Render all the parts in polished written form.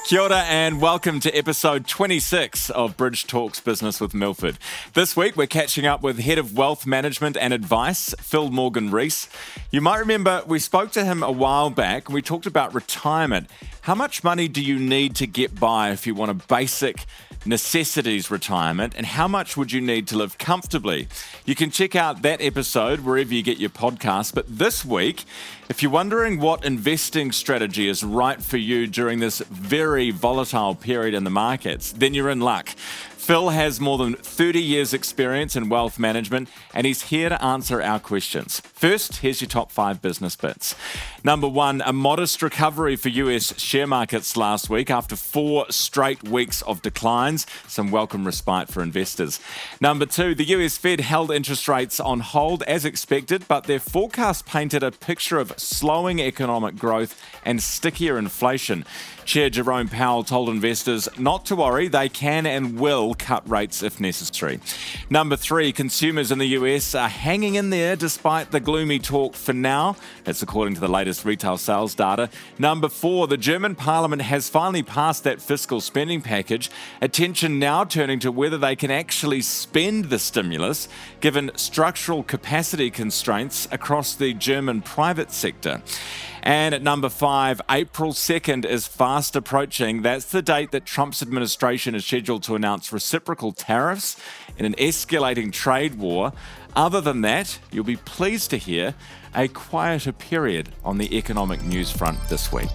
Kia ora and welcome to episode 26 of Bridge Talks Business with Milford. This week we're catching up with Head of Wealth Management and Advice, Phil Morgan-Rees. You might remember we spoke to him a while back and we talked about retirement. How much money do you need to get by if you want a basic necessities retirement, and how much would you need to live comfortably? You can check out that episode wherever you get your podcasts. But this week, if you're wondering what investing strategy is right for you during this very volatile period in the markets, then you're in luck. Phil has more than 30 years experience in wealth management and he's here to answer our questions. First, here's your top 5 business bits. Number 1, a modest recovery for US share markets last week after 4 straight weeks of declines. Some welcome respite for investors. Number 2, the US Fed held interest rates on hold as expected, but their forecast painted a picture of slowing economic growth and stickier inflation. Chair Jerome Powell told investors not to worry, they can and will cut rates if necessary. Number 3, consumers in the US are hanging in there despite the gloomy talk for now. That's according to the latest retail sales data. Number 4, the German parliament has finally passed that fiscal spending package. Attention now turning to whether they can actually spend the stimulus, given structural capacity constraints across the German private sector. And at number 5, April 2nd is fast approaching. That's the date that Trump's administration is scheduled to announce reciprocal tariffs in an escalating trade war. Other than that, you'll be pleased to hear a quieter period on the economic news front this week.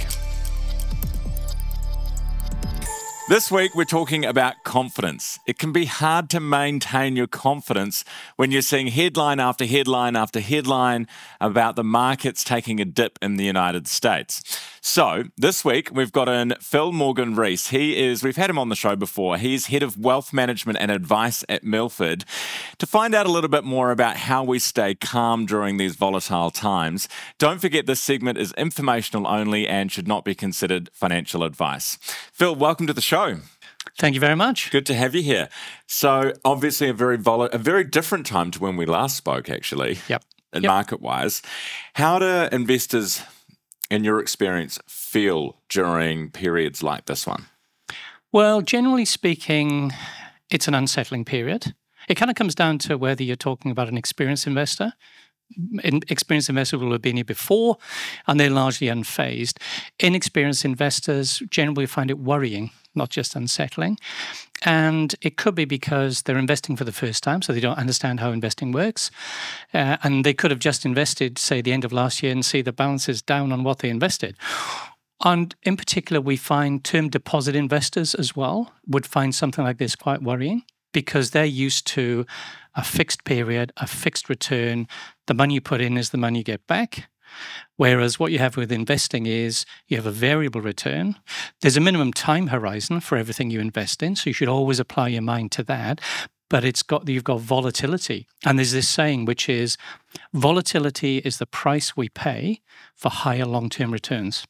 This week, we're talking about confidence. It can be hard to maintain your confidence when you're seeing headline after headline after headline about the markets taking a dip in the United States. So this week, we've got in Phil Morgan-Rees. We've had him on the show before. He's Head of Wealth Management and Advice at Milford. To find out a little bit more about how we stay calm during these volatile times, don't forget this segment is informational only and should not be considered financial advice. Phil, welcome to the show. Thank you very much. Good to have you here. So obviously a very different time to when we last spoke, actually. Yep. Market-wise. How do investors, in your experience, feel during periods like this one? Well, generally speaking, it's an unsettling period. It kind of comes down to whether you're talking about an experienced investor. Experienced investors will have been here before, and they're largely unfazed. Inexperienced investors generally find it worrying, not just unsettling. And it could be because they're investing for the first time, so they don't understand how investing works. And they could have just invested, say, the end of last year and see the balances down on what they invested. And in particular, we find term deposit investors as well would find something like this quite worrying because they're used to a fixed period, a fixed return. The money you put in is the money you get back. Whereas what you have with investing is you have a variable return. There's a minimum time horizon for everything you invest in, so you should always apply your mind to that. But you've got volatility. And there's this saying, which is volatility is the price we pay for higher long-term returns.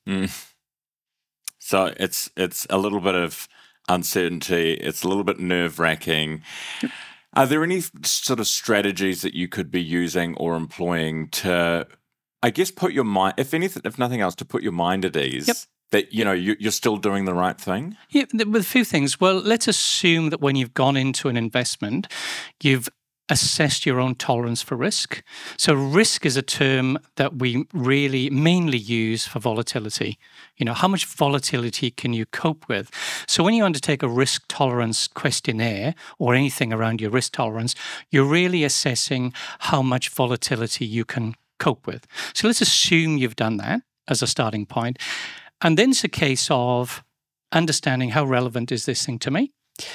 So it's a little bit of uncertainty. It's a little bit nerve-wracking. Yep. Are there any sort of strategies that you could be using or employing to, I guess, put your mind, if nothing else, to put your mind at ease? Yep. That, you're still doing the right thing? Yeah, with a few things. Well, let's assume that when you've gone into an investment, you've assessed your own tolerance for risk. So risk is a term that we really mainly use for volatility. How much volatility can you cope with? So when you undertake a risk tolerance questionnaire or anything around your risk tolerance, you're really assessing how much volatility you can cope with. So let's assume you've done that as a starting point. And then it's a case of understanding how relevant is this thing to me?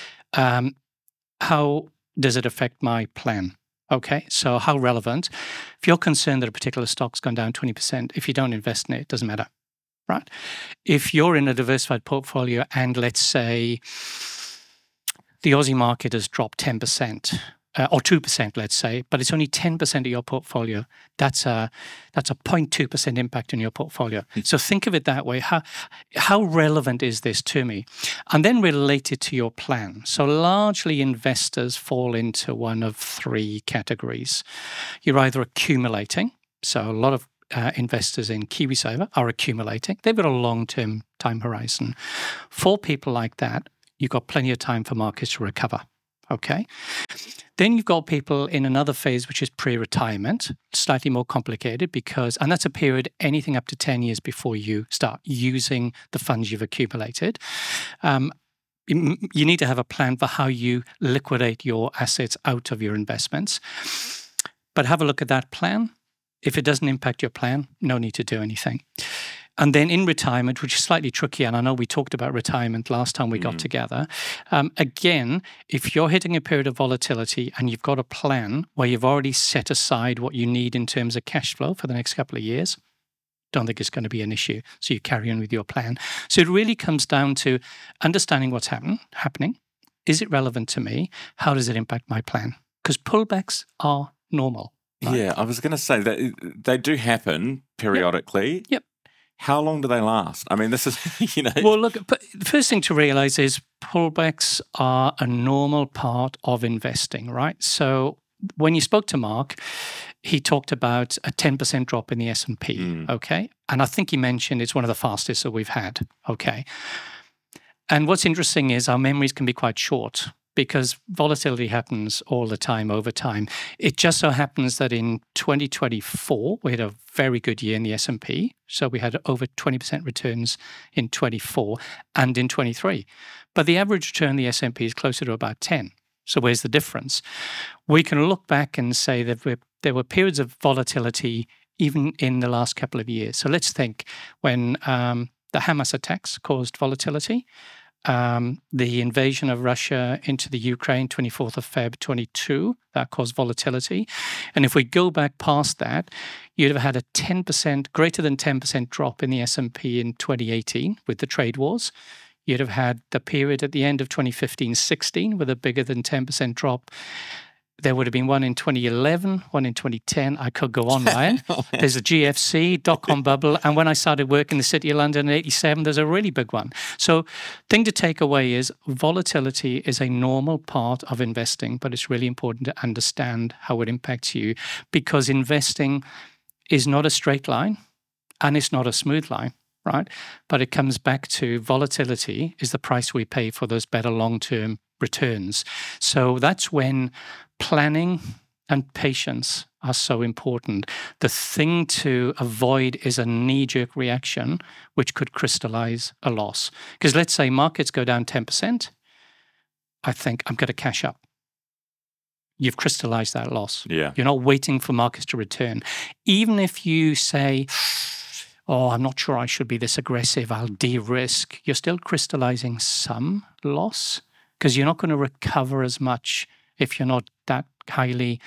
How does it affect my plan? Okay, so how relevant? If you're concerned that a particular stock's gone down 20%, if you don't invest in it, it doesn't matter, right? If you're in a diversified portfolio and let's say the Aussie market has dropped 10%, or 2%, let's say, but it's only 10% of your portfolio. That's a 0.2% impact on your portfolio. So think of it that way. How relevant is this to me? And then relate it to your plan. So largely investors fall into one of 3 categories. You're either accumulating, so a lot of investors in KiwiSaver are accumulating. They've got a long-term time horizon. For people like that, you've got plenty of time for markets to recover. Okay. Then you've got people in another phase, which is pre-retirement, slightly more complicated and that's a period anything up to 10 years before you start using the funds you've accumulated. You need to have a plan for how you liquidate your assets out of your investments. But have a look at that plan. If it doesn't impact your plan, no need to do anything. And then in retirement, which is slightly tricky, and I know we talked about retirement last time we got together. Again, if you're hitting a period of volatility and you've got a plan where you've already set aside what you need in terms of cash flow for the next couple of years, don't think it's going to be an issue. So you carry on with your plan. So it really comes down to understanding what's happening. Is it relevant to me? How does it impact my plan? Because pullbacks are normal. Right? Yeah, I was going to say that they do happen periodically. Yep. How long do they last? I mean, this is, Well, look, the first thing to realize is pullbacks are a normal part of investing, right? So when you spoke to Mark, he talked about a 10% drop in the S&P, okay? And I think he mentioned it's one of the fastest that we've had, okay? And what's interesting is our memories can be quite short because volatility happens all the time, over time. It just so happens that in 2024, we had a very good year in the S&P. So we had over 20% returns in 24 and in 23. But the average return in the S&P is closer to about 10. So where's the difference? We can look back and say that there were periods of volatility even in the last couple of years. So let's think when the Hamas attacks caused volatility. The invasion of Russia into the Ukraine, 24th of Feb 22, that caused volatility. And if we go back past that, you'd have had a 10%, greater than 10% drop in the S&P in 2018 with the trade wars. You'd have had the period at the end of 2015-16 with a bigger than 10% drop. There would have been one in 2011, one in 2010. I could go on, Ryan. There's a GFC, dot-com bubble. And when I started working in the City of London in 87, there's a really big one. So thing to take away is volatility is a normal part of investing, but it's really important to understand how it impacts you because investing is not a straight line and it's not a smooth line, right? But it comes back to volatility is the price we pay for those better long-term returns. So that's when planning and patience are so important. The thing to avoid is a knee-jerk reaction, which could crystallize a loss. Because let's say markets go down 10%, I think I'm going to cash up. You've crystallized that loss. Yeah. You're not waiting for markets to return. Even if you say, oh, I'm not sure I should be this aggressive, I'll de-risk, you're still crystallizing some loss because you're not going to recover as much if you're not that highly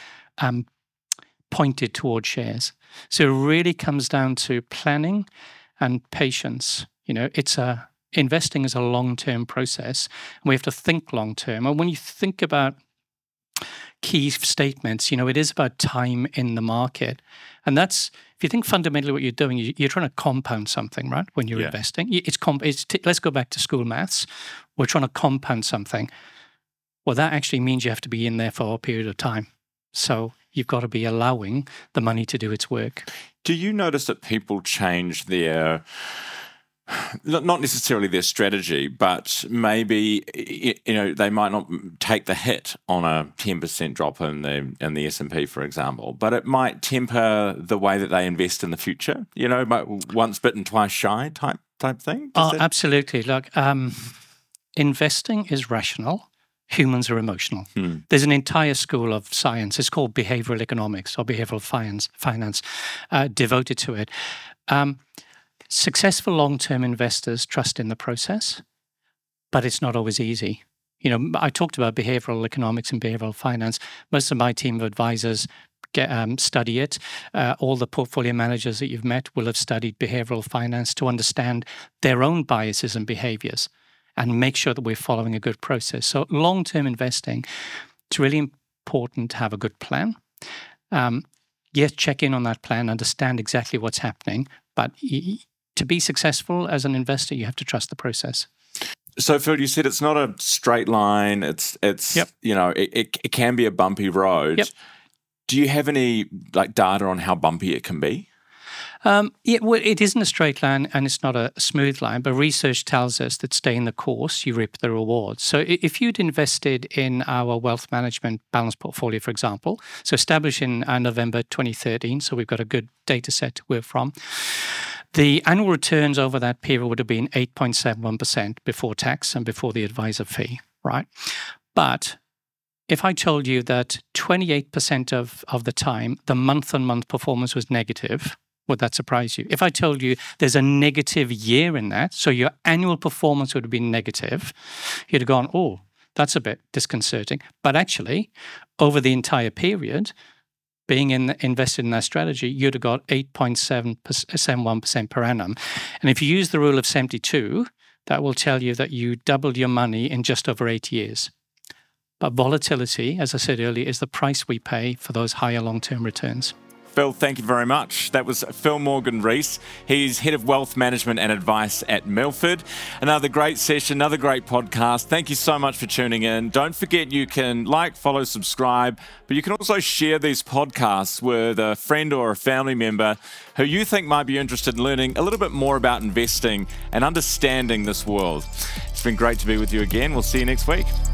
pointed towards shares. So it really comes down to planning and patience. Investing is a long-term process, and we have to think long-term. And when you think about key statements, it is about time in the market. And that's, if you think fundamentally what you're doing, you're trying to compound something, right? When you're investing. Let's go back to school maths. We're trying to compound something. Well, that actually means you have to be in there for a period of time. So you've got to be allowing the money to do its work. Do you notice that people change their, not necessarily their strategy, but maybe, they might not take the hit on a 10% drop in the S&P, for example, but it might temper the way that they invest in the future, once bitten, twice shy type thing? Absolutely. Look, investing is rational. Humans are emotional. There's an entire school of science. It's called behavioral economics or behavioral finance devoted to it. Successful long-term investors trust in the process, but it's not always easy. I talked about behavioral economics and behavioral finance. Most of my team of advisors study it. All the portfolio managers that you've met will have studied behavioral finance to understand their own biases and behaviors and make sure that we're following a good process. So long-term investing, it's really important to have a good plan. Yes, check in on that plan, understand exactly what's happening, but to be successful as an investor, you have to trust the process. So, Phil, you said it's not a straight line. It's Yep. It can be a bumpy road. Yep. Do you have any data on how bumpy it can be? It isn't a straight line and it's not a smooth line, but research tells us that staying the course, you reap the rewards. So if you'd invested in our wealth management balanced portfolio, for example, so established in November 2013, so we've got a good data set to work from, the annual returns over that period would have been 8.71% before tax and before the advisor fee, right? But if I told you that 28% of the time, the month-on-month performance was negative, would that surprise you? If I told you there's a negative year in that, so your annual performance would have been negative, you'd have gone, oh, that's a bit disconcerting. But actually, over the entire period, being invested in that strategy, you'd have got 8.71% per annum. And if you use the rule of 72, that will tell you that you doubled your money in just over 8 years. But volatility, as I said earlier, is the price we pay for those higher long-term returns. Phil, thank you very much. That was Phil Morgan-Rees. He's Head of Wealth Management and Advice at Milford. Another great session, another great podcast. Thank you so much for tuning in. Don't forget you can like, follow, subscribe, but you can also share these podcasts with a friend or a family member who you think might be interested in learning a little bit more about investing and understanding this world. It's been great to be with you again. We'll see you next week.